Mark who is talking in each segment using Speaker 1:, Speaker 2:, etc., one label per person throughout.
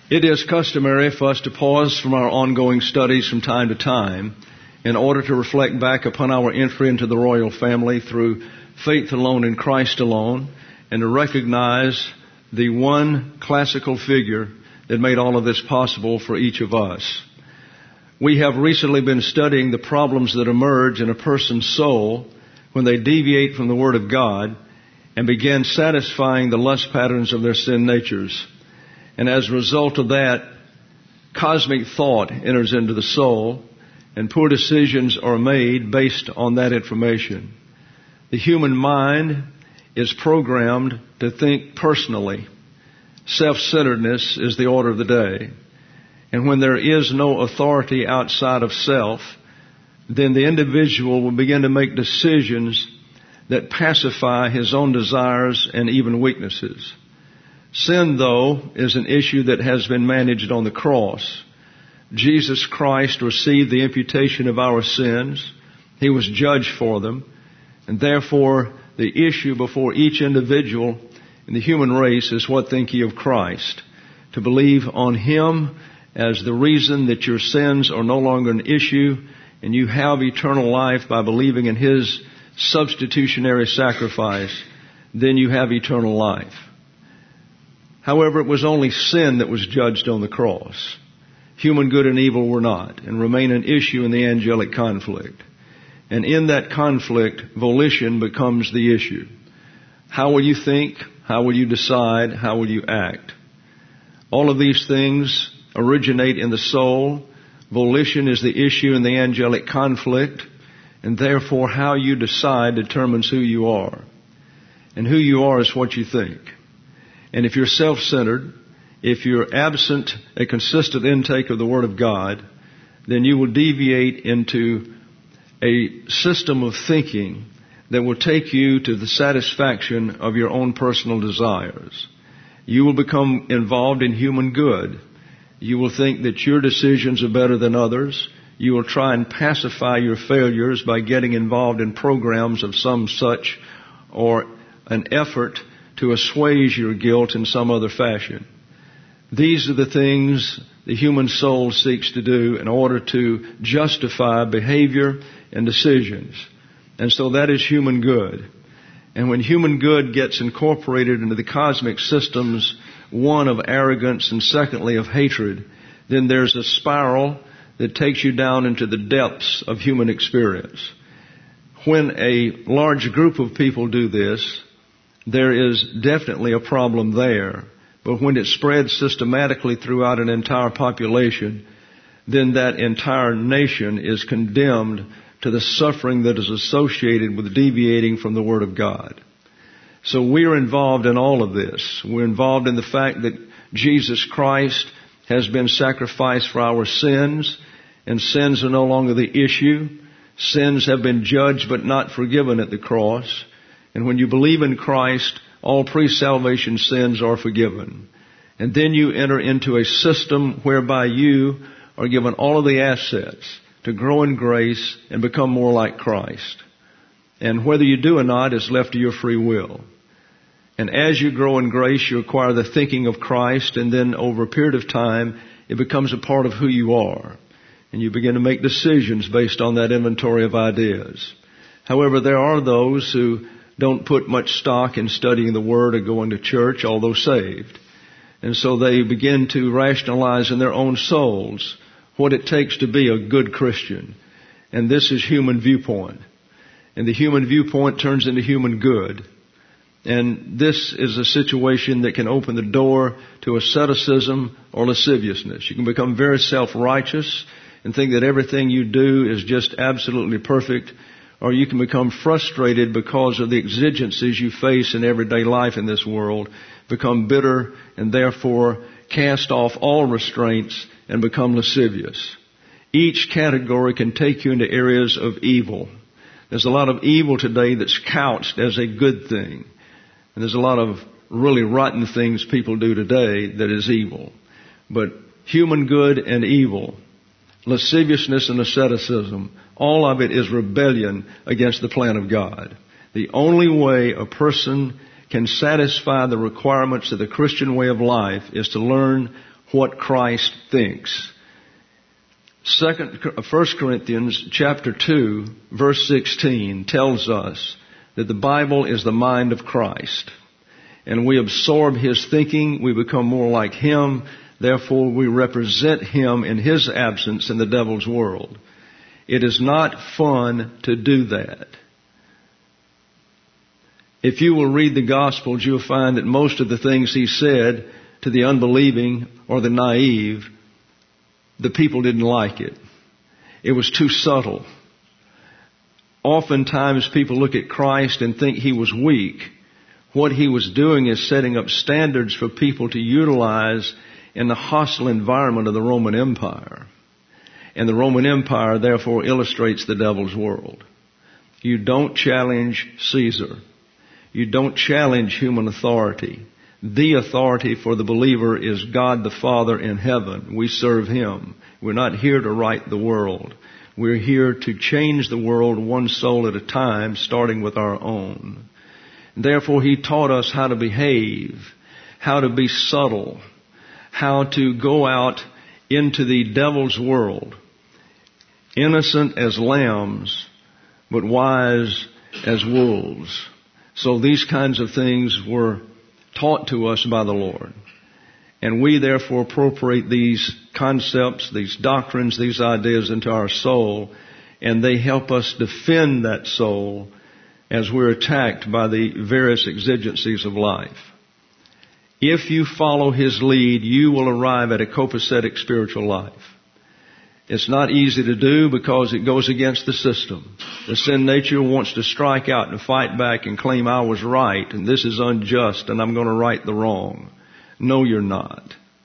Speaker 1: It is customary for us to pause from our ongoing studies from time to time in order to reflect back upon our entry into the royal family through faith alone in Christ alone, and to recognize the one classical figure that made all of this possible for each of us. We have recently been studying the problems that emerge in a person's soul when they deviate from the Word of God and begin satisfying the lust patterns of their sin natures. And as a result of that, cosmic thought enters into the soul, and poor decisions are made based on that information. The human mind is programmed to think personally. Self-centeredness is the order of the day. And when there is no authority outside of self, then the individual will begin to make decisions that pacify his own desires and even weaknesses. Sin, though, is an issue that has been managed on the cross. Jesus Christ received the imputation of our sins. He was judged for them. And therefore, the issue before each individual in the human race is, what think ye of Christ? To believe on Him as the reason that your sins are no longer an issue and you have eternal life by believing in His substitutionary sacrifice, then you have eternal life. However, it was only sin that was judged on the cross. Human good and evil were not, and remain an issue in the angelic conflict. And in that conflict, volition becomes the issue. How will you think? How will you decide? How will you act? All of these things originate in the soul. Volition is the issue in the angelic conflict, and therefore how you decide determines who you are. And who you are is what you think. And if you're self-centered, if you're absent a consistent intake of the Word of God, then you will deviate into a system of thinking that will take you to the satisfaction of your own personal desires. You will become involved in human good. You will think that your decisions are better than others. You will try and pacify your failures by getting involved in programs of some such, or an effort to assuage your guilt in some other fashion. These are the things the human soul seeks to do in order to justify behavior and decisions. And so that is human good. And when human good gets incorporated into the cosmic systems, one of arrogance and secondly of hatred, then there's a spiral that takes you down into the depths of human experience. When a large group of people do this, there is definitely a problem there. But when it spreads systematically throughout an entire population, then that entire nation is condemned to the suffering that is associated with deviating from the Word of God. So we are involved in all of this. We're involved in the fact that Jesus Christ has been sacrificed for our sins, and sins are no longer the issue. Sins have been judged but not forgiven at the cross. And when you believe in Christ, all pre-salvation sins are forgiven. And then you enter into a system whereby you are given all of the assets to grow in grace and become more like Christ. And whether you do or not is left to your free will. And as you grow in grace, you acquire the thinking of Christ, and then over a period of time, it becomes a part of who you are. And you begin to make decisions based on that inventory of ideas. However, there are those who don't put much stock in studying the Word or going to church, although saved. And so they begin to rationalize in their own souls what it takes to be a good Christian. And this is human viewpoint. And the human viewpoint turns into human good. And this is a situation that can open the door to asceticism or lasciviousness. You can become very self-righteous and think that everything you do is just absolutely perfect. Or you can become frustrated because of the exigencies you face in everyday life in this world, become bitter, and therefore cast off all restraints and become lascivious. Each category can take you into areas of evil. There's a lot of evil today that's couched as a good thing. And there's a lot of really rotten things people do today that is evil. But human good and evil, lasciviousness and asceticism, all of it is rebellion against the plan of God. The only way a person can satisfy the requirements of the Christian way of life is to learn what Christ thinks. 1 Corinthians chapter 2, verse 16 tells us that the Bible is the mind of Christ. And we absorb His thinking, we become more like Him, therefore we represent Him in His absence in the devil's world. It is not fun to do that. If you will read the Gospels, you'll find that most of the things He said to the unbelieving or the naive, the people didn't like it. It was too subtle. Oftentimes people look at Christ and think He was weak. What He was doing is setting up standards for people to utilize in the hostile environment of the Roman Empire. And the Roman Empire therefore illustrates the devil's world. You don't challenge Caesar. You don't challenge human authority. The authority for the believer is God the Father in heaven. We serve Him. We're not here to right the world. We're here to change the world one soul at a time, starting with our own. Therefore, He taught us how to behave, how to be subtle, how to go out into the devil's world, innocent as lambs, but wise as wolves. So these kinds of things were taught to us by the Lord. And we therefore appropriate these concepts, these doctrines, these ideas into our soul, and they help us defend that soul as we're attacked by the various exigencies of life. If you follow His lead, you will arrive at a copacetic spiritual life. It's not easy to do because it goes against the system. The sin nature wants to strike out and fight back and claim I was right and this is unjust and I'm going to right the wrong. No, you're not.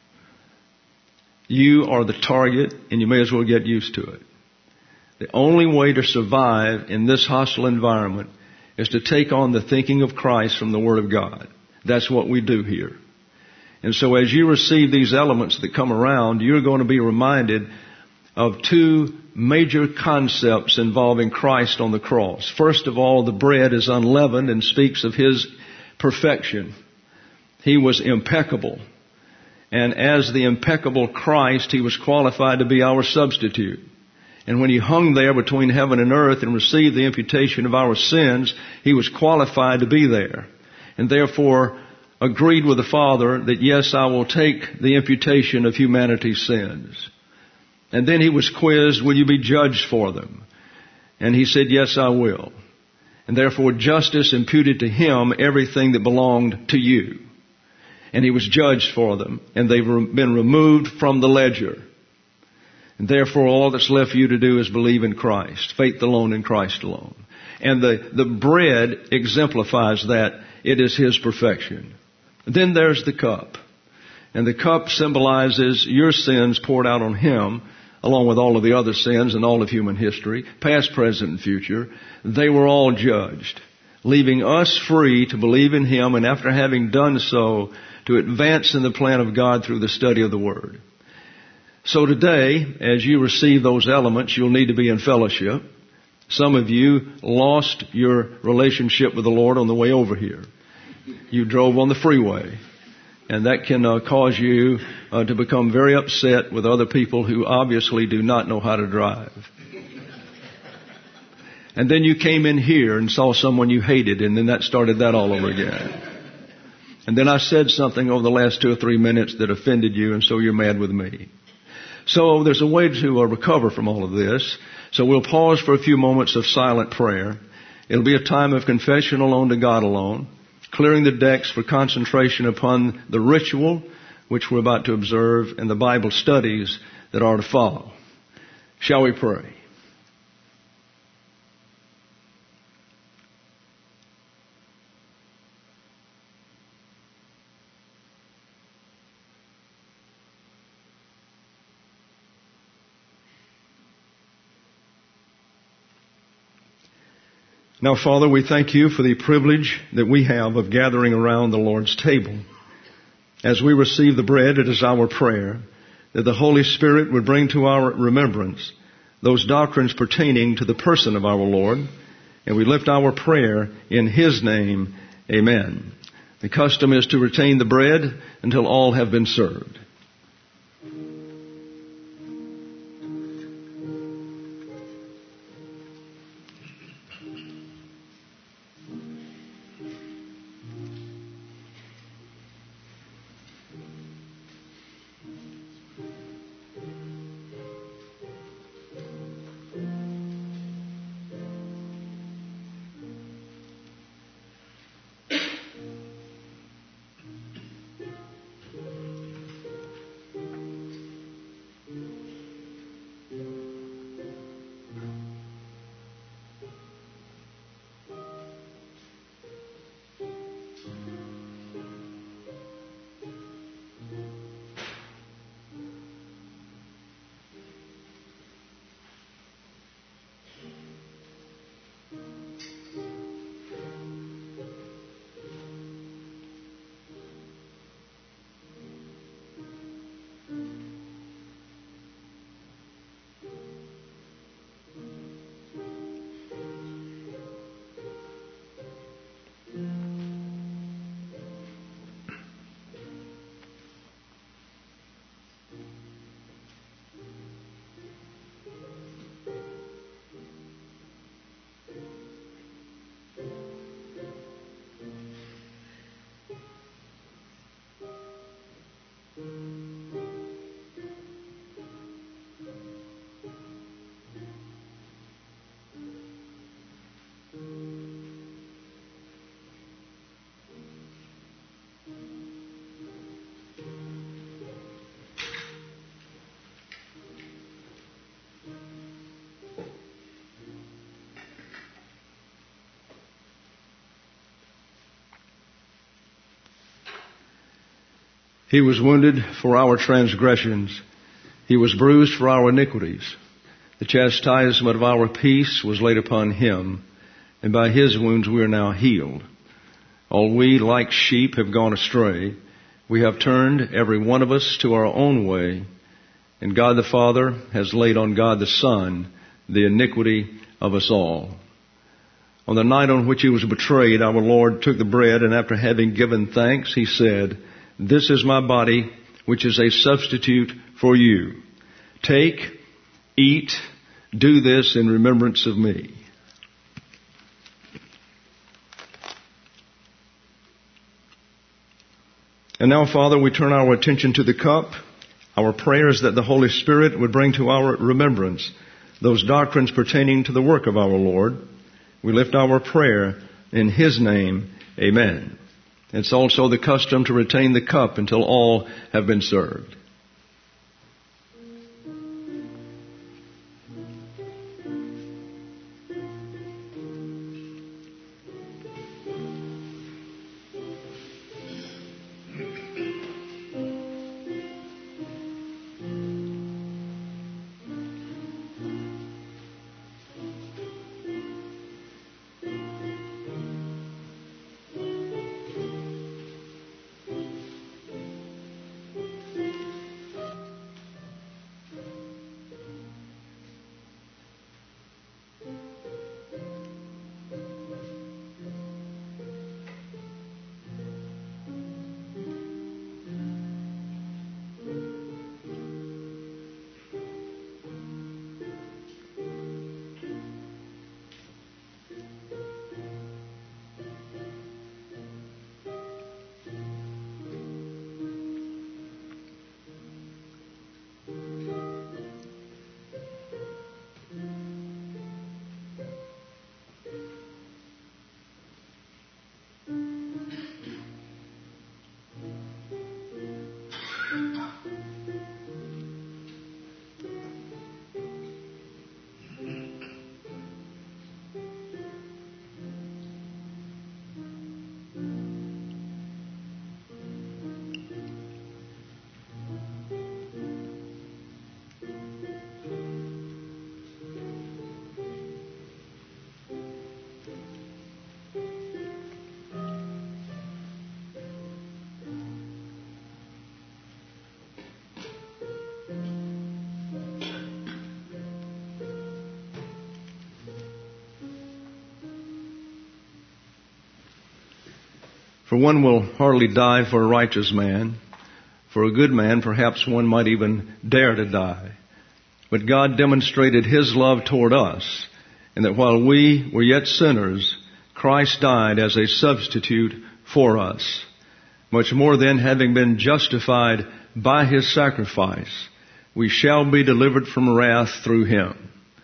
Speaker 1: You are the target and you may as well get used to it. The only way to survive in this hostile environment is to take on the thinking of Christ from the Word of God. That's what we do here. And so as you receive these elements that come around, you're going to be reminded of two major concepts involving Christ on the cross. First of all, the bread is unleavened and speaks of His perfection. He was impeccable. And as the impeccable Christ, He was qualified to be our substitute. And when He hung there between heaven and earth and received the imputation of our sins, He was qualified to be there. And therefore agreed with the Father that, yes, I will take the imputation of humanity's sins. And then He was quizzed, will you be judged for them? And He said, yes, I will. And therefore justice imputed to Him everything that belonged to you. And He was judged for them. And they've been removed from the ledger. And therefore all that's left for you to do is believe in Christ. Faith alone in Christ alone. And the bread exemplifies that. It is His perfection. Then there's the cup. And the cup symbolizes your sins poured out on Him, along with all of the other sins and all of human history, past, present, and future. They were all judged, leaving us free to believe in Him, and after having done so, to advance in the plan of God through the study of the Word. So today, as you receive those elements, you'll need to be in fellowship. Some of you lost your relationship with the Lord on the way over here. You drove on the freeway. And that can cause you to become very upset with other people who obviously do not know how to drive. And then you came in here and saw someone you hated, and then that started that all over again. And then I said something over the last 2 or 3 minutes that offended you, and so you're mad with me. So there's a way to recover from all of this. So we'll pause for a few moments of silent prayer. It'll be a time of confession alone to God alone, clearing the decks for concentration upon the ritual which we're about to observe and the Bible studies that are to follow. Shall we pray? Now, Father, we thank You for the privilege that we have of gathering around the Lord's table. As we receive the bread, it is our prayer that the Holy Spirit would bring to our remembrance those doctrines pertaining to the person of our Lord. And we lift our prayer in His name. Amen. The custom is to retain the bread until all have been served. He was wounded for our transgressions. He was bruised for our iniquities. The chastisement of our peace was laid upon him, and by his wounds we are now healed. All we, like sheep, have gone astray. We have turned, every one of us, to our own way, and God the Father has laid on God the Son the iniquity of us all. On the night on which he was betrayed, our Lord took the bread, and after having given thanks, he said, "This is my body, which is a substitute for you. Take, eat, do this in remembrance of me." And now, Father, we turn our attention to the cup. Our prayer is that the Holy Spirit would bring to our remembrance those doctrines pertaining to the work of our Lord. We lift our prayer in his name. Amen. It's also the custom to retain the cup until all have been served. For one will hardly die for a righteous man. For a good man, perhaps one might even dare to die. But God demonstrated his love toward us, in that while we were yet sinners, Christ died as a substitute for us. Much more then, having been justified by his sacrifice, we shall be delivered from wrath through him.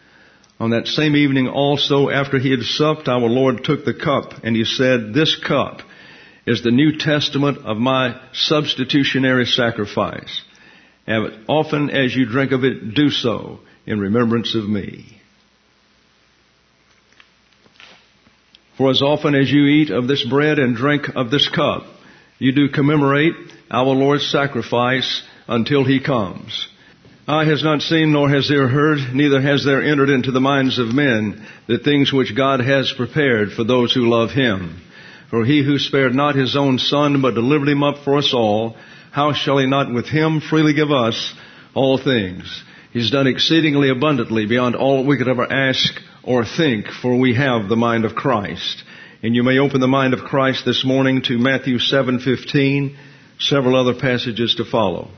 Speaker 1: On that same evening also, after he had supped, our Lord took the cup, and he said, "This cup is the New Testament of my substitutionary sacrifice. And often as you drink of it, do so in remembrance of me. For as often as you eat of this bread and drink of this cup, you do commemorate our Lord's sacrifice until he comes. Eye has not seen, nor has ear heard, neither has there entered into the minds of men the things which God has prepared for those who love him. For he who spared not his own Son, but delivered him up for us all, how shall he not with him freely give us all things?" He's done exceedingly abundantly beyond all we could ever ask or think, for we have the mind of Christ. And you may open the mind of Christ this morning to Matthew 7:15, several other passages to follow.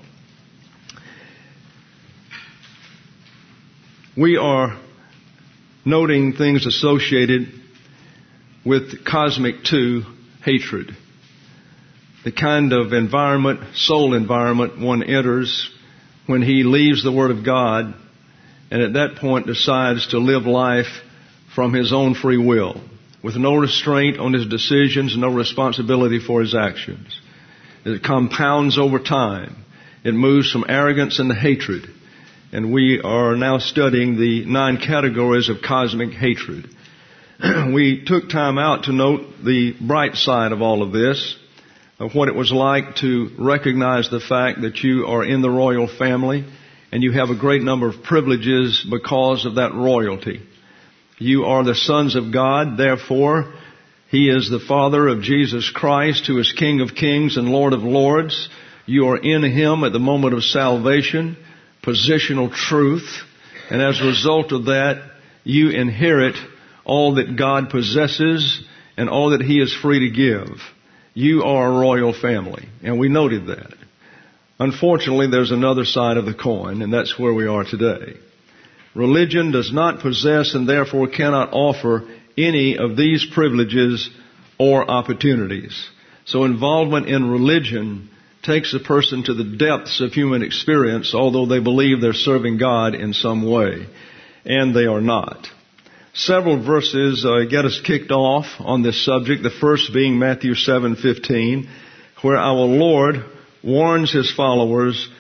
Speaker 1: We are noting things associated with cosmic 2 hatred. The kind of environment, soul environment one enters when he leaves the Word of God and at that point decides to live life from his own free will, with no restraint on his decisions, no responsibility for his actions. It compounds over time. It moves from arrogance into hatred. And we are now studying the 9 categories of cosmic hatred. We took time out to note the bright side of all of this. of what it was like to recognize the fact that you are in the royal family and you have a great number of privileges because of that royalty. You are the sons of God, therefore He is the Father of Jesus Christ, who is King of Kings and Lord of Lords. You are in Him at the moment of salvation, positional truth, and as a result of that, you inherit all that God possesses and all that He is free to give. You are a royal family, and we noted that. Unfortunately, there's another side of the coin, and that's where we are today. Religion does not possess and therefore cannot offer any of these privileges or opportunities. So involvement in religion takes a person to the depths of human experience, although they believe they're serving God in some way, and they are not. Several verses get us kicked off on this subject, the first being Matthew 7:15, where our Lord warns His followers,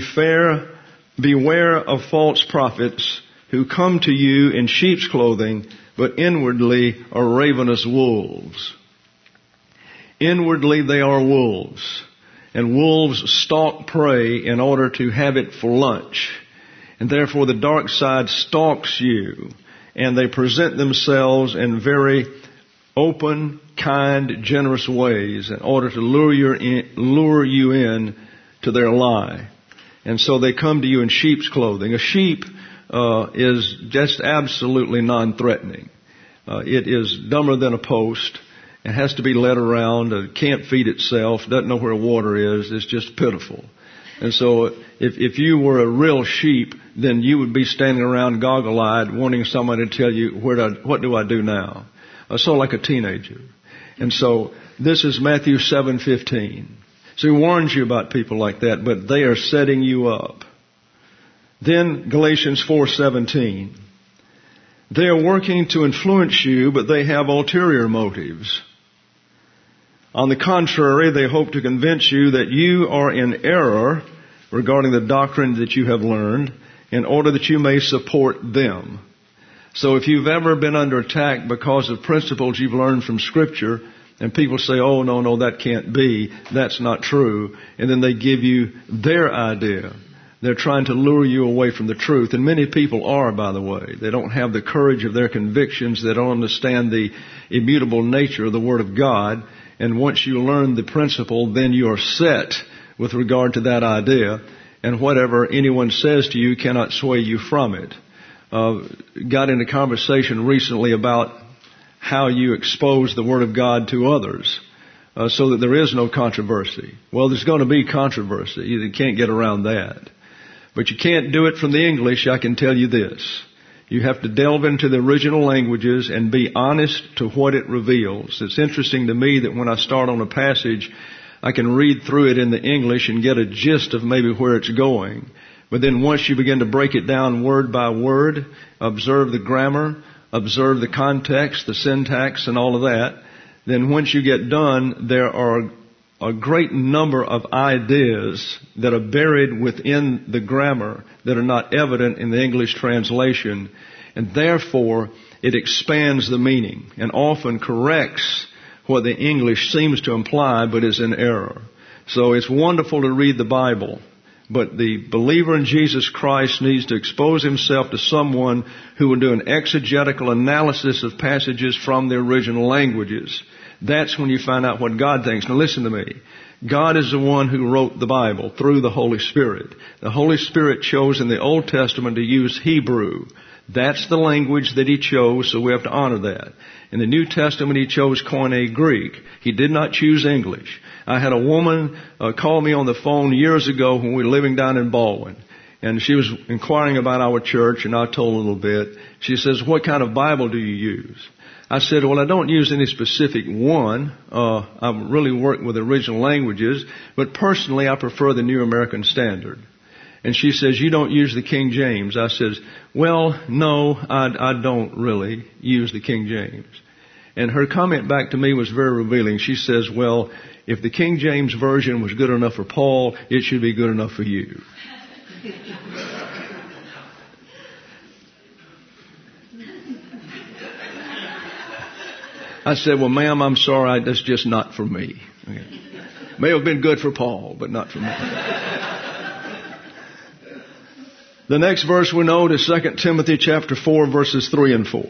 Speaker 1: beware of false prophets who come to you in sheep's clothing, but inwardly are ravenous wolves. Inwardly they are wolves, and wolves stalk prey in order to have it for lunch. And therefore the dark side stalks you, and they present themselves in very open, kind, generous ways in order to lure you in to their lie. And so they come to you in sheep's clothing. A sheep is just absolutely non-threatening. It is dumber than a post. It has to be led around. It can't feed itself. Doesn't know where water is. It's just pitiful. And so if you were a real sheep, then you would be standing around goggle-eyed wanting somebody to tell you, what do I do now? Sort of like a teenager. And so this is Matthew 7:15. So He warns you about people like that, but they are setting you up. Then Galatians 4:17. They are working to influence you, but they have ulterior motives. On the contrary, they hope to convince you that you are in error regarding the doctrine that you have learned in order that you may support them. So if you've ever been under attack because of principles you've learned from Scripture, and people say, oh, no, that can't be, that's not true, and then they give you their idea. They're trying to lure you away from the truth. And many people are, by the way. They don't have the courage of their convictions. They don't understand the immutable nature of the Word of God. And once you learn the principle, then you are set with regard to that idea. And whatever anyone says to you cannot sway you from it. Got in a conversation recently about how you expose the Word of God to others so that there is no controversy. Well, there's going to be controversy. You can't get around that. But you can't do it from the English, I can tell you this. You have to delve into the original languages and be honest to what it reveals. It's interesting to me that when I start on a passage, I can read through it in the English and get a gist of maybe where it's going. But then once you begin to break it down word by word, observe the grammar, observe the context, the syntax, and all of that, then once you get done, there are a great number of ideas that are buried within the grammar that are not evident in the English translation, and therefore it expands the meaning and often corrects what the English seems to imply but is in error. So it's wonderful to read the Bible, but the believer in Jesus Christ needs to expose himself to someone who will do an exegetical analysis of passages from the original languages. That's when you find out what God thinks. Now listen to me. God is the one who wrote the Bible through the Holy Spirit. The Holy Spirit chose in the Old Testament to use Hebrew. That's the language that He chose, so we have to honor that. In the New Testament, He chose Koine Greek. He did not choose English. I had a woman call me on the phone years ago when we were living down in Baldwin. And she was inquiring about our church, and I told her a little bit. She says, what kind of Bible do you use? I said, well, I don't use any specific one. I really work with original languages, but personally I prefer the New American Standard. And she says, you don't use the King James. I says, well, no, I don't really use the King James. And her comment back to me was very revealing. She says, well, if the King James Version was good enough for Paul, it should be good enough for you. I said, well, ma'am, I'm sorry, that's just not for me. Okay. May have been good for Paul, but not for me. The next verse we know is 2 Timothy chapter 4, verses 3 and 4.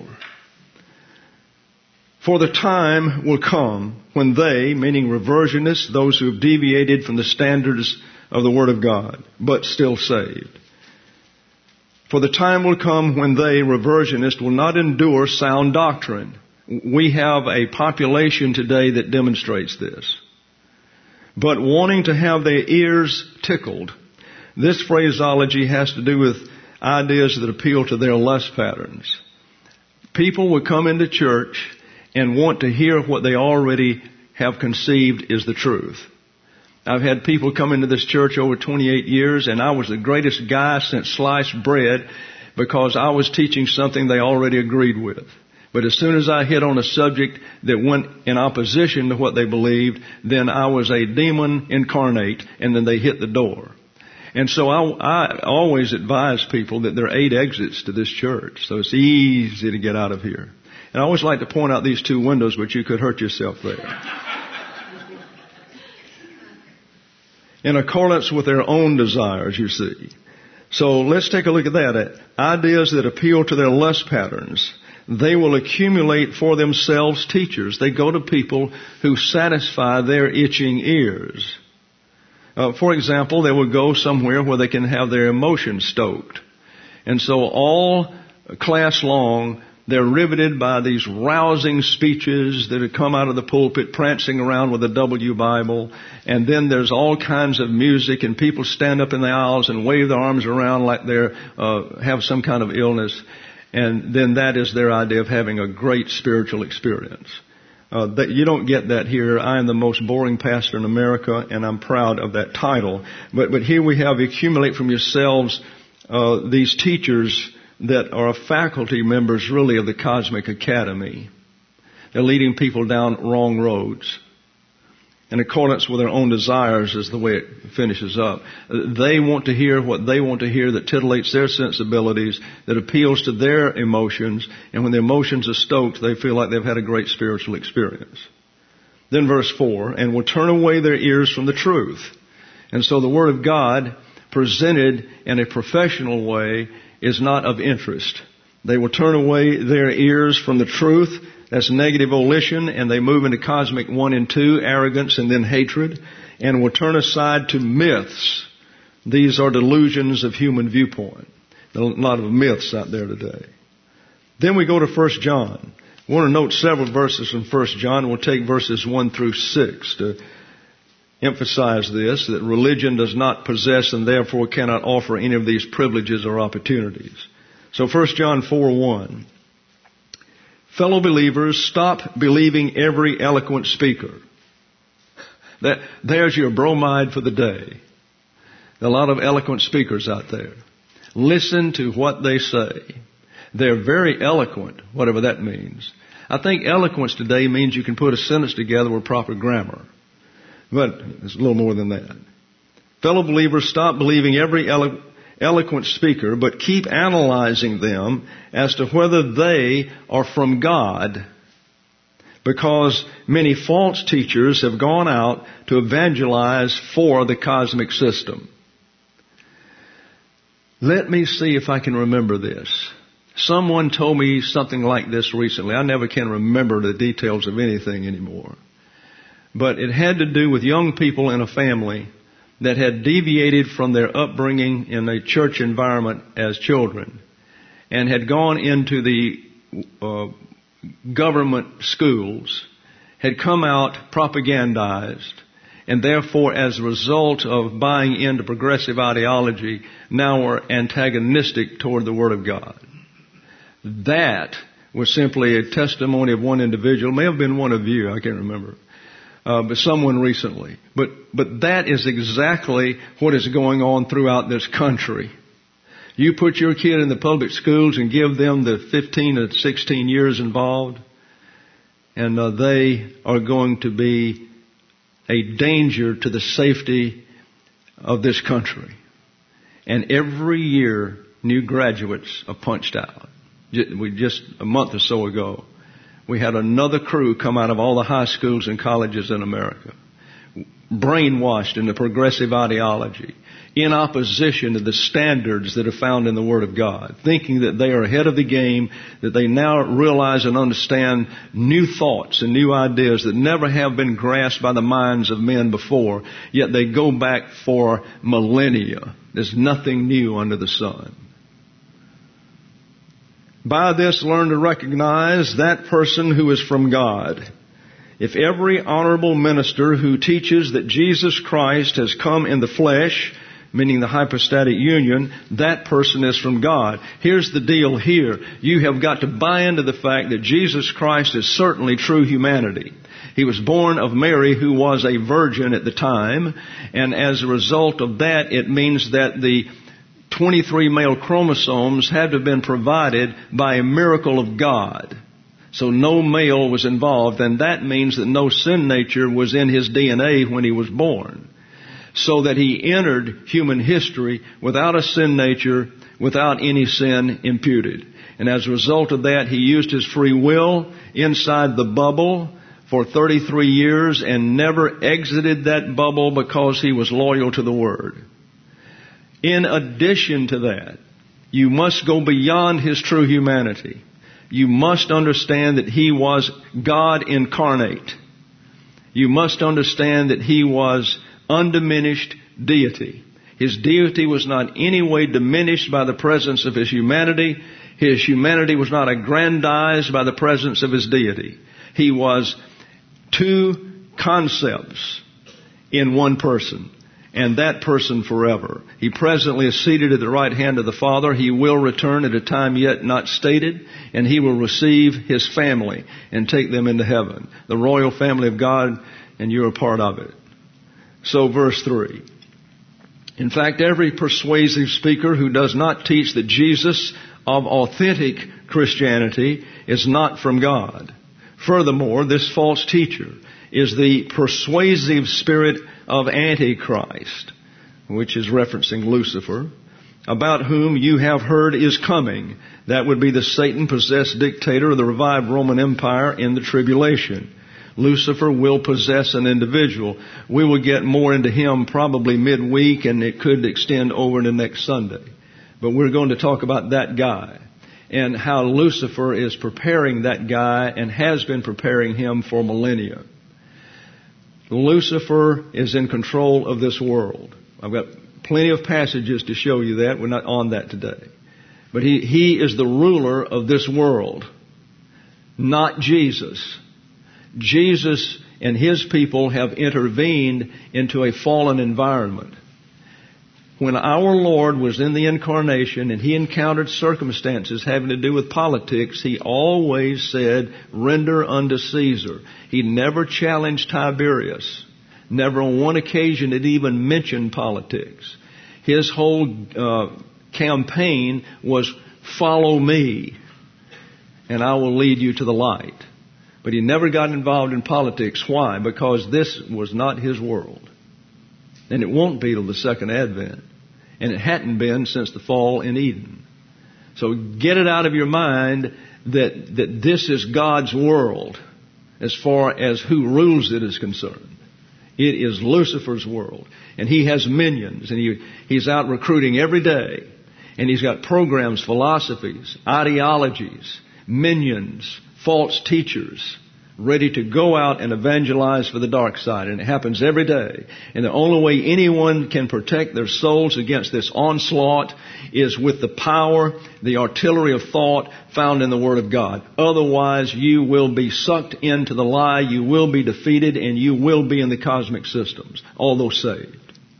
Speaker 1: For the time will come when they, meaning reversionists, those who have deviated from the standards of the Word of God, but still saved. For the time will come when they, reversionists, will not endure sound doctrine. We have a population today that demonstrates this. But wanting to have their ears tickled. This phraseology has to do with ideas that appeal to their lust patterns. People will come into church and want to hear what they already have conceived is the truth. I've had people come into this church over 28 years, and I was the greatest guy since sliced bread because I was teaching something they already agreed with. But as soon as I hit on a subject that went in opposition to what they believed, then I was a demon incarnate, and then they hit the door. And so I always advise people that there are 8 exits to this church, so it's easy to get out of here. And I always like to point out these 2 windows, but you could hurt yourself there. In accordance with their own desires, you see. So let's take a look at that. Ideas that appeal to their lust patterns. They will accumulate for themselves teachers. They go to people who satisfy their itching ears. For example, they will go somewhere where they can have their emotions stoked. And so all class long, they're riveted by these rousing speeches that have come out of the pulpit, prancing around with a W Bible. And then there's all kinds of music, and people stand up in the aisles and wave their arms around like they have some kind of illness. And then that is their idea of having a great spiritual experience. You don't get that here. I am the most boring pastor in America, and I'm proud of that title. But here we have accumulate from yourselves these teachers that are faculty members really of the Cosmic Academy. They're leading people down wrong roads. In accordance with their own desires is the way it finishes up. They want to hear what they want to hear that titillates their sensibilities, that appeals to their emotions, and when the emotions are stoked, they feel like they've had a great spiritual experience. Then verse 4, and will turn away their ears from the truth. And so the Word of God, presented in a professional way, is not of interest. They will turn away their ears from the truth. That's negative volition, and they move into cosmic 1 and 2, arrogance and then hatred, and will turn aside to myths. These are delusions of human viewpoint. There are a lot of myths out there today. Then we go to 1 John. I want to note several verses from 1 John. We'll take verses 1 through 6 to emphasize this, that religion does not possess and therefore cannot offer any of these privileges or opportunities. So 1 John 4:1. Fellow believers, stop believing every eloquent speaker. There's your bromide for the day. There are a lot of eloquent speakers out there. Listen to what they say. They're very eloquent, whatever that means. I think eloquence today means you can put a sentence together with proper grammar. But it's a little more than that. Fellow believers, stop believing every eloquent speaker, but keep analyzing them as to whether they are from God, because many false teachers have gone out to evangelize for the cosmic system. Let me see if I can remember this. Someone told me something like this recently. I never can remember the details of anything anymore. But it had to do with young people in a family that had deviated from their upbringing in a church environment as children and had gone into the government schools, had come out propagandized, and therefore as a result of buying into progressive ideology, now are antagonistic toward the Word of God. That was simply a testimony of one individual. It may have been one of you, I can't remember. But someone recently. But that is exactly what is going on throughout this country. You put your kid in the public schools and give them the 15 to 16 years involved, and they are going to be a danger to the safety of this country. And every year, new graduates are punched out. Just a month or so ago, we had another crew come out of all the high schools and colleges in America. brainwashed into progressive ideology, in opposition to the standards that are found in the Word of God, thinking that they are ahead of the game, that they now realize and understand new thoughts and new ideas that never have been grasped by the minds of men before, yet they go back for millennia. There's nothing new under the sun. By this, learn to recognize that person who is from God. If every honorable minister who teaches that Jesus Christ has come in the flesh, meaning the hypostatic union, that person is from God. Here's the deal here. You have got to buy into the fact that Jesus Christ is certainly true humanity. He was born of Mary, who was a virgin at the time, and as a result of that, it means that the 23 male chromosomes had to have been provided by a miracle of God. So no male was involved, and that means that no sin nature was in his DNA when he was born. So that he entered human history without a sin nature, without any sin imputed. And as a result of that, he used his free will inside the bubble for 33 years and never exited that bubble because he was loyal to the Word. In addition to that, you must go beyond his true humanity. You must understand that he was God incarnate. You must understand that he was undiminished deity. His deity was not in any way diminished by the presence of his humanity. His humanity was not aggrandized by the presence of his deity. He was two concepts in one person, and that person forever. He presently is seated at the right hand of the Father. He will return at a time yet not stated, and he will receive his family and take them into heaven, the royal family of God, and you're a part of it. So verse 3. In fact, every persuasive speaker who does not teach that Jesus of authentic Christianity is not from God. Furthermore, this false teacher is the persuasive spirit of Antichrist, which is referencing Lucifer, about whom you have heard is coming. That would be the Satan-possessed dictator of the revived Roman Empire in the tribulation. Lucifer will possess an individual. We will get more into him probably midweek, and it could extend over to next Sunday. But we're going to talk about that guy and how Lucifer is preparing that guy and has been preparing him for millennia. Lucifer is in control of this world. I've got plenty of passages to show you that. We're not on that today. But he is the ruler of this world, not Jesus. Jesus and his people have intervened into a fallen environment. When our Lord was in the incarnation and he encountered circumstances having to do with politics, he always said, render unto Caesar. He never challenged Tiberius. Never on one occasion did he even mention politics. His whole campaign was, follow me, and I will lead you to the light. But he never got involved in politics. Why? Because this was not his world. And it won't be till the second advent. And it hadn't been since the fall in Eden. So get it out of your mind that this is God's world as far as who rules it is concerned. It is Lucifer's world. And he has minions, and he's out recruiting every day. And he's got programs, philosophies, ideologies, minions, false teachers, ready to go out and evangelize for the dark side. And it happens every day. And the only way anyone can protect their souls against this onslaught is with the power, the artillery of thought found in the Word of God. Otherwise, you will be sucked into the lie, you will be defeated, and you will be in the cosmic systems, although saved.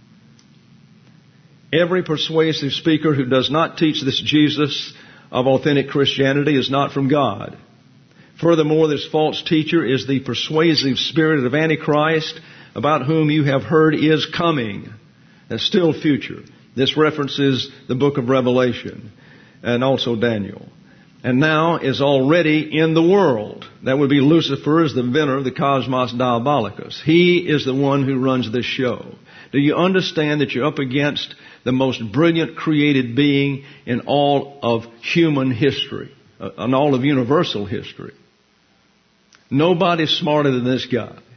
Speaker 1: Every persuasive speaker who does not teach this Jesus of authentic Christianity is not from God. Furthermore, this false teacher is the persuasive spirit of Antichrist, about whom you have heard is coming. That's still future. This references the book of Revelation and also Daniel. And now is already in the world. That would be Lucifer as the inventor of the cosmos diabolicus. He is the one who runs this show. Do you understand that you're up against the most brilliant created being in all of human history, in all of universal history? Nobody's smarter than this guy.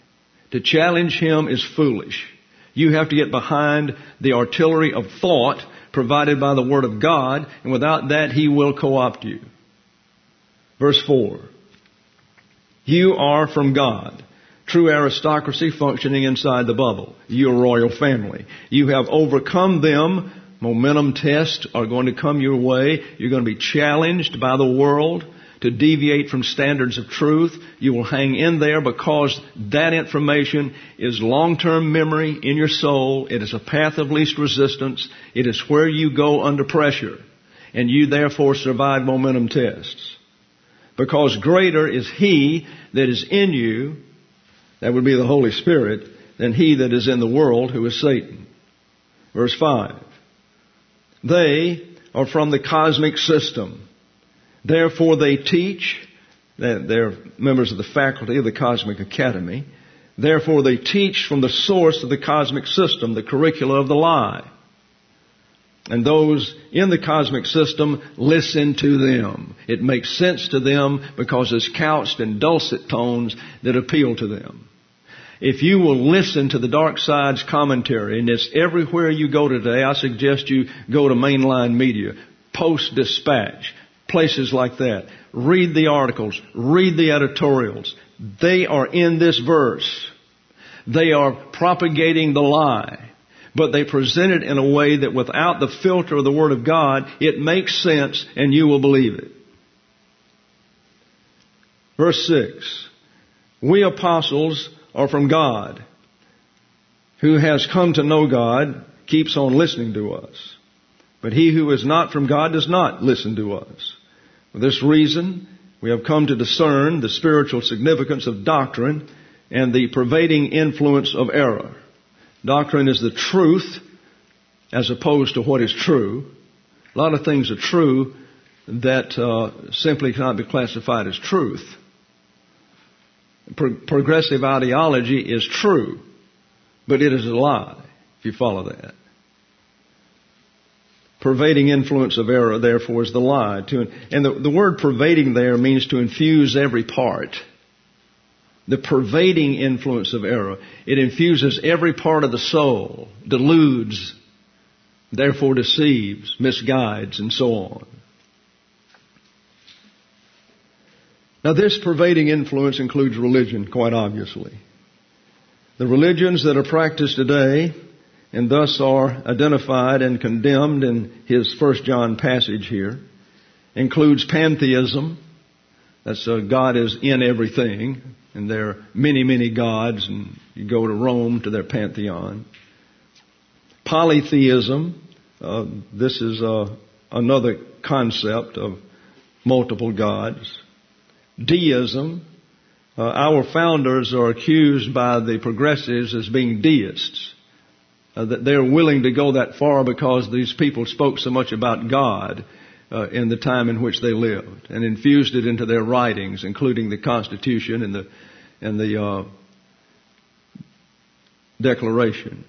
Speaker 1: To challenge him is foolish. You have to get behind the artillery of thought provided by the Word of God, and without that he will co-opt you. Verse 4. You are from God. True aristocracy functioning inside the bubble. You're a royal family. You have overcome them. Momentum tests are going to come your way. You're going to be challenged by the world to deviate from standards of truth. You will hang in there because that information is long-term memory in your soul. It is a path of least resistance. It is where you go under pressure. And you therefore survive momentum tests. Because greater is He that is in you, that would be the Holy Spirit, than he that is in the world, who is Satan. Verse 5. They are from the cosmic system. Therefore they teach, they're members of the faculty of the Cosmic Academy. Therefore they teach from the source of the cosmic system, the curricula of the lie. And those in the cosmic system listen to them. It makes sense to them because it's couched in dulcet tones that appeal to them. If you will listen to the dark side's commentary, and it's everywhere you go today, I suggest you go to mainline media, Post-Dispatch, places like that. Read the articles, read the editorials. They are in this verse. They are propagating the lie. But they present it in a way that without the filter of the Word of God, it makes sense and you will believe it. Verse 6. We apostles are from God. Who has come to know God keeps on listening to us. But he who is not from God does not listen to us. For this reason, we have come to discern the spiritual significance of doctrine and the pervading influence of error. Doctrine is the truth as opposed to what is true. A lot of things are true that simply cannot be classified as truth. Progressive ideology is true, but it is a lie, if you follow that. Pervading influence of error, therefore, is the lie. And the word pervading there means to infuse every part. The pervading influence of error. It infuses every part of the soul, deludes, therefore deceives, misguides, and so on. Now this pervading influence includes religion, quite obviously. The religions that are practiced today, and thus are identified and condemned in his 1 John passage here, includes pantheism. That's God is in everything, and there are many, many gods, and you go to Rome to their pantheon. Polytheism, this is another concept of multiple gods. Deism, our founders are accused by the progressives as being deists. That they're willing to go that far because these people spoke so much about God in the time in which they lived and infused it into their writings, including the Constitution and the Declaration.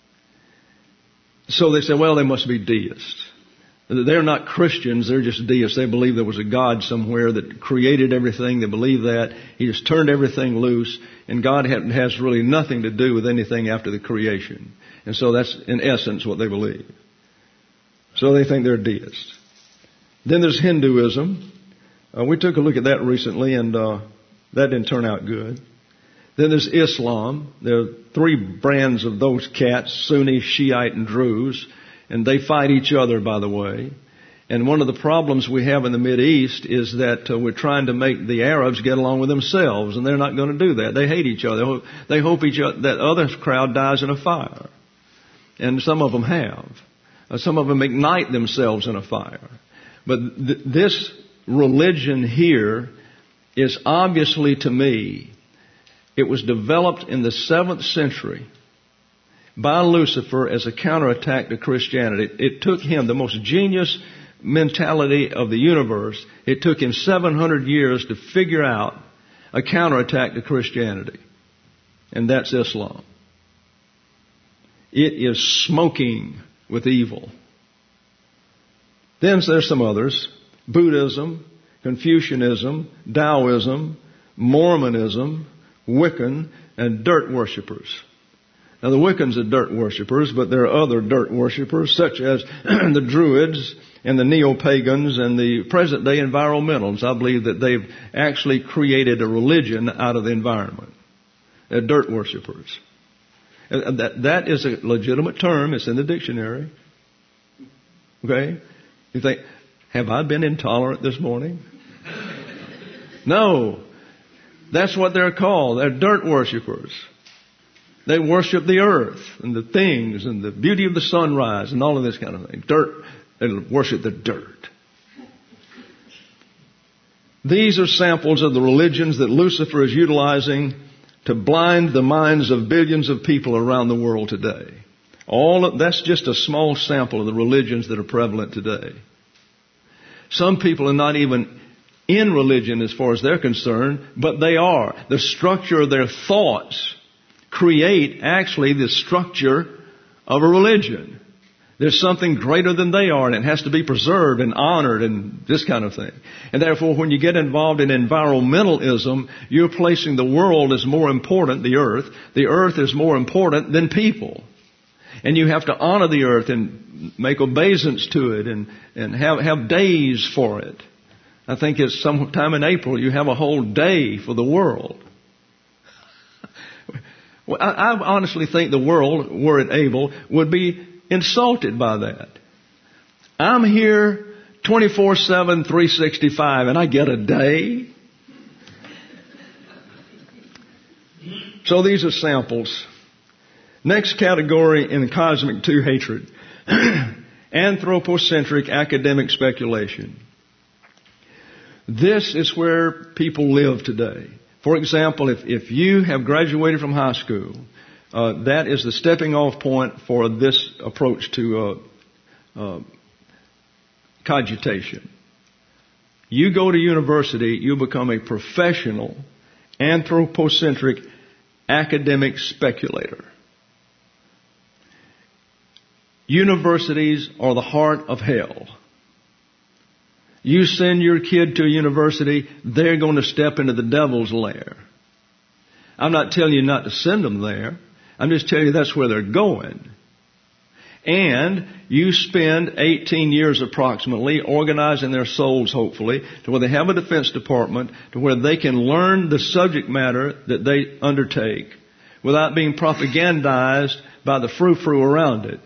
Speaker 1: So they say, well, they must be deists. They're not Christians, they're just deists. They believe there was a God somewhere that created everything. They believe that. He just turned everything loose, and God has really nothing to do with anything after the creation. And so that's, in essence, what they believe. So they think they're deists. Then there's Hinduism. We took a look at that recently, and that didn't turn out good. Then there's Islam. There are three brands of those cats, Sunni, Shiite, and Druze. And they fight each other, by the way. And one of the problems we have in the Mideast is that we're trying to make the Arabs get along with themselves, and they're not going to do that. They hate each other. They hope that other crowd dies in a fire. And some of them have. Some of them ignite themselves in a fire. But this religion here is obviously, to me, it was developed in the 7th century by Lucifer as a counterattack to Christianity. It took him, the most genius mentality of the universe, it took him 700 years to figure out a counterattack to Christianity. And that's Islam. It is smoking with evil. Then there's some others. Buddhism, Confucianism, Taoism, Mormonism, Wiccan, and dirt worshippers. Now, the Wiccans are dirt worshippers, but there are other dirt worshippers, such as the Druids and the Neo-Pagans and the present-day environmentalists. I believe that they've actually created a religion out of the environment. They're dirt worshippers. That is a legitimate term. It's in the dictionary. Okay? You think, have I been intolerant this morning? No. That's what they're called. They're dirt worshippers. They worship the earth and the things and the beauty of the sunrise and all of this kind of thing. Dirt. They worship the dirt. These are samples of the religions that Lucifer is utilizing to blind the minds of billions of people around the world today. That's just a small sample of the religions that are prevalent today. Some people are not even in religion as far as they're concerned, but they are. The structure of their thoughts create actually the structure of a religion. There's something greater than they are, and it has to be preserved and honored and this kind of thing. And therefore, when you get involved in environmentalism, you're placing the world as more important, the earth. The earth is more important than people. And you have to honor the earth and make obeisance to it and have days for it. I think it's sometime in April you have a whole day for the world. Well, I honestly think the world, were it able, would be insulted by that. I'm here 24/7, 365, and I get a day. So these are samples. Next category in cosmic two hatred. Anthropocentric academic speculation. This is where people live today. For example, if you have graduated from high school, that is the stepping off point for this approach to cogitation. You go to university, you become a professional anthropocentric academic speculator. Universities are the heart of hell. You send your kid to a university, they're going to step into the devil's lair. I'm not telling you not to send them there. I'm just telling you that's where they're going. And you spend 18 years approximately organizing their souls, hopefully, to where they have a defense department, to where they can learn the subject matter that they undertake without being propagandized by the frou-frou around it.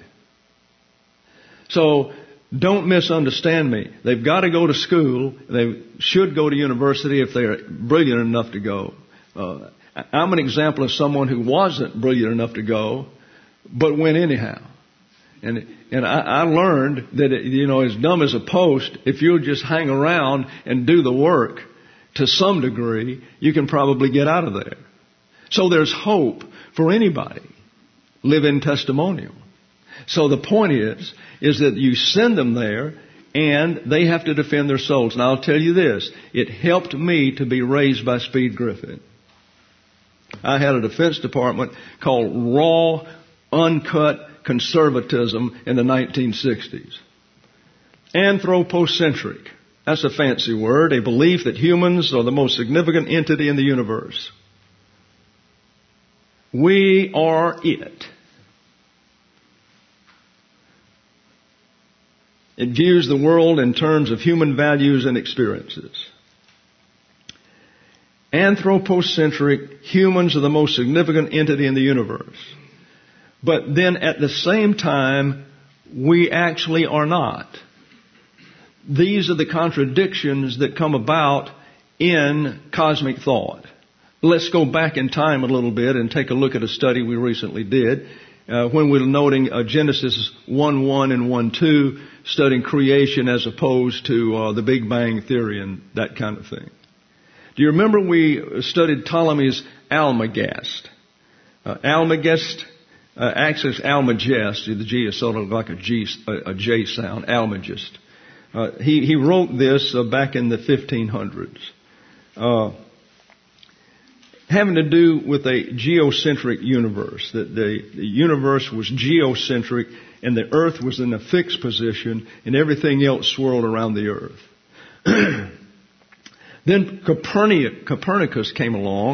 Speaker 1: So, don't misunderstand me. They've got to go to school. They should go to university if they're brilliant enough to go. I'm an example of someone who wasn't brilliant enough to go, but went anyhow. And I learned that, as dumb as a post, if you'll just hang around and do the work to some degree, you can probably get out of there. So there's hope for anybody. Live in testimonial. So the point is that you send them there and they have to defend their souls. And I'll tell you this, it helped me to be raised by Speed Griffin. I had a defense department called Raw, Uncut Conservatism in the 1960s. Anthropocentric. That's a fancy word, a belief that humans are the most significant entity in the universe. We are it. It views the world in terms of human values and experiences. Anthropocentric, humans are the most significant entity in the universe. But then at the same time, we actually are not. These are the contradictions that come about in cosmic thought. Let's go back in time a little bit and take a look at a study we recently did when we were noting Genesis 1:1 and 1:2, studying creation as opposed to the Big Bang Theory and that kind of thing. Do you remember we studied Ptolemy's Almagest? Almagest, actually it's Almagest. The G is sort of like a J sound, Almagest. He wrote this back in the 1500s. Having to do with a geocentric universe, that the universe was geocentric and the earth was in a fixed position and everything else swirled around the earth. Then Copernicus came along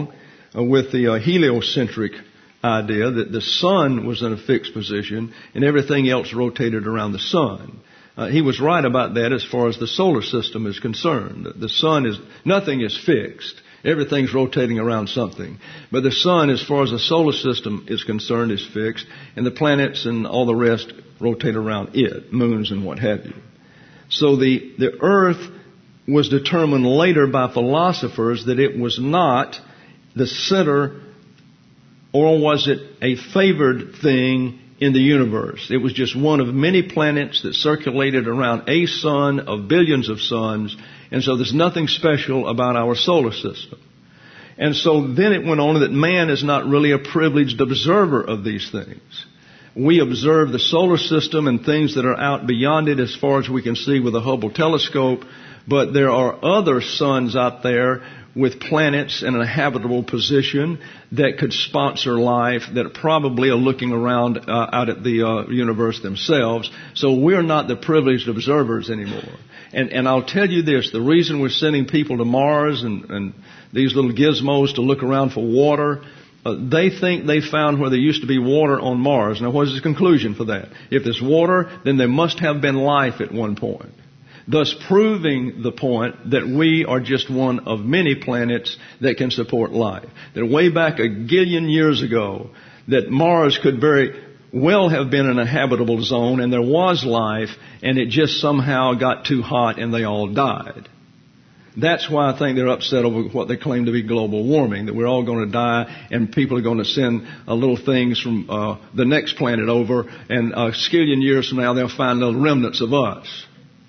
Speaker 1: with the heliocentric idea that the sun was in a fixed position and everything else rotated around the sun. He was right about that as far as the solar system is concerned. The sun is, nothing is fixed. Everything's rotating around something. But the sun, as far as the solar system is concerned, is fixed, and the planets and all the rest rotate around it, moons and what have you. So the earth was determined later by philosophers that it was not the center, or was it a favored thing in the universe. It was just one of many planets that circulated around a sun of billions of suns, and so there's nothing special about our solar system. And so then it went on that man is not really a privileged observer of these things. We observe the solar system and things that are out beyond it as far as we can see with the Hubble telescope, but there are other suns out there with planets in a habitable position that could sponsor life that probably are looking around out at the universe themselves. So we're not the privileged observers anymore. And I'll tell you this, the reason we're sending people to Mars and these little gizmos to look around for water, they think they found where there used to be water on Mars. Now, what is the conclusion for that? If there's water, then there must have been life at one point. Thus proving the point that we are just one of many planets that can support life. That way back a gillion years ago, that Mars could very well have been in a habitable zone and there was life, and it just somehow got too hot and they all died. That's why I think they're upset over what they claim to be global warming, that we're all going to die and people are going to send little things from the next planet over, and a skillion years from now they'll find little remnants of us.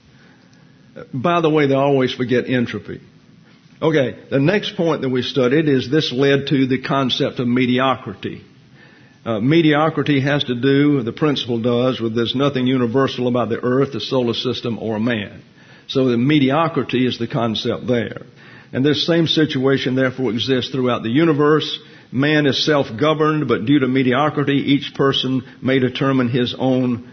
Speaker 1: By the way, they always forget entropy. Okay, the next point that we studied is this led to the concept of mediocrity. Mediocrity has to do, the principle does, with there's nothing universal about the earth, the solar system, or man. So the mediocrity is the concept there. And this same situation therefore exists throughout the universe. Man is self-governed, but due to mediocrity, each person may determine his own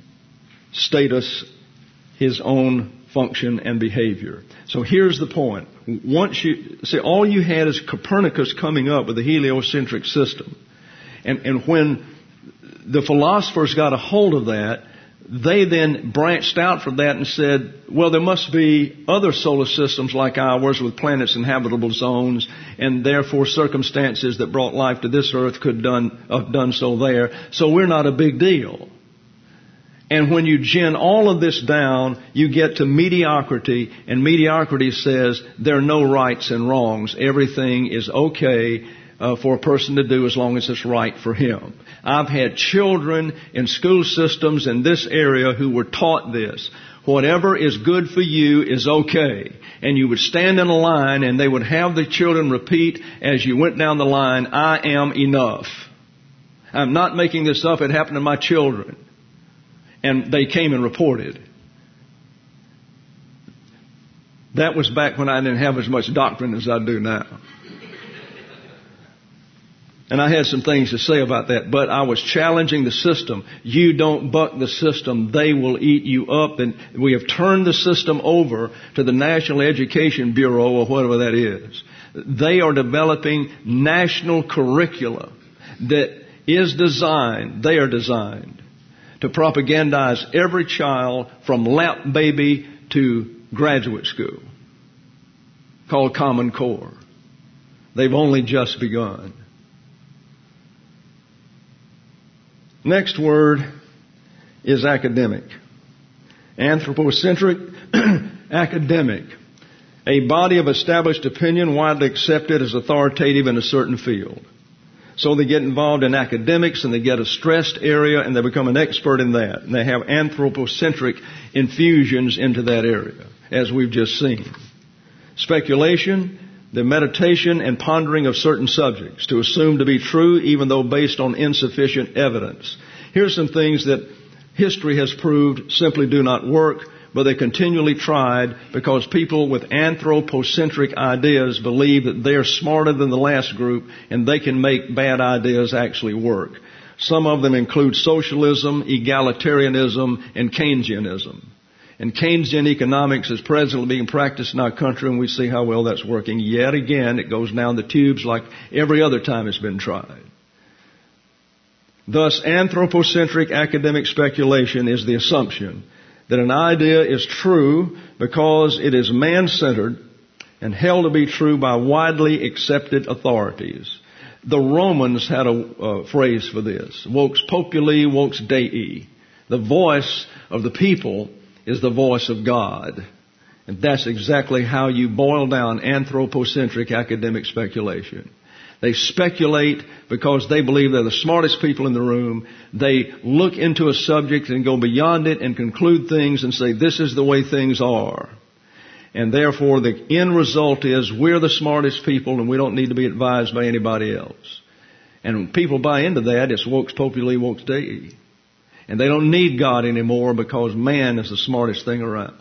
Speaker 1: status, his own function and behavior. So here's the point. Once you see, all you had is Copernicus coming up with the heliocentric system. And when the philosophers got a hold of that, they then branched out from that and said, well, there must be other solar systems like ours with planets in habitable zones, and therefore circumstances that brought life to this earth could have done so there. So we're not a big deal. And when you gin all of this down, you get to mediocrity, and mediocrity says there are no rights and wrongs. Everything is okay for a person to do as long as it's right for him. I've had children in school systems in this area who were taught this. Whatever is good for you is okay. And you would stand in a line and they would have the children repeat as you went down the line, I am enough. I'm not making this up. It happened to my children. And they came and reported. That was back when I didn't have as much doctrine as I do now. And I had some things to say about that, but I was challenging the system. You don't buck the system, they will eat you up. And we have turned the system over to the National Education Bureau or whatever that is. They are developing national curricula that is designed to propagandize every child from lap baby to graduate school, called Common Core. They've only just begun. Next word is academic. Anthropocentric, academic. A body of established opinion widely accepted as authoritative in a certain field. So they get involved in academics and they get a stressed area and they become an expert in that. And they have anthropocentric infusions into that area, as we've just seen. Speculation, the meditation and pondering of certain subjects to assume to be true even though based on insufficient evidence. Here's some things that history has proved simply do not work, but they continually tried because people with anthropocentric ideas believe that they're smarter than the last group and they can make bad ideas actually work. Some of them include socialism, egalitarianism, and Keynesianism. And Keynesian economics is presently being practiced in our country, and we see how well that's working. Yet again, it goes down the tubes like every other time it's been tried. Thus, anthropocentric academic speculation is the assumption that an idea is true because it is man-centered and held to be true by widely accepted authorities. The Romans had a phrase for this, vox populi, vox Dei. The voice of the people is the voice of God. And that's exactly how you boil down anthropocentric academic speculation. They speculate because they believe they're the smartest people in the room. They look into a subject and go beyond it and conclude things and say, this is the way things are. And therefore, the end result is we're the smartest people and we don't need to be advised by anybody else. And when people buy into that, it's vox populi, vox Dei. And they don't need God anymore because man is the smartest thing around.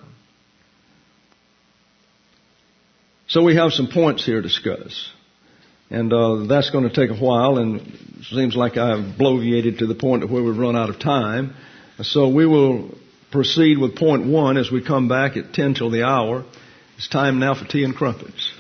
Speaker 1: So we have some points here to discuss. And that's going to take a while, and it seems like I've bloviated to the point of where we've run out of time. So we will proceed with point 1 as we come back at 10 till the hour. It's time now for tea and crumpets.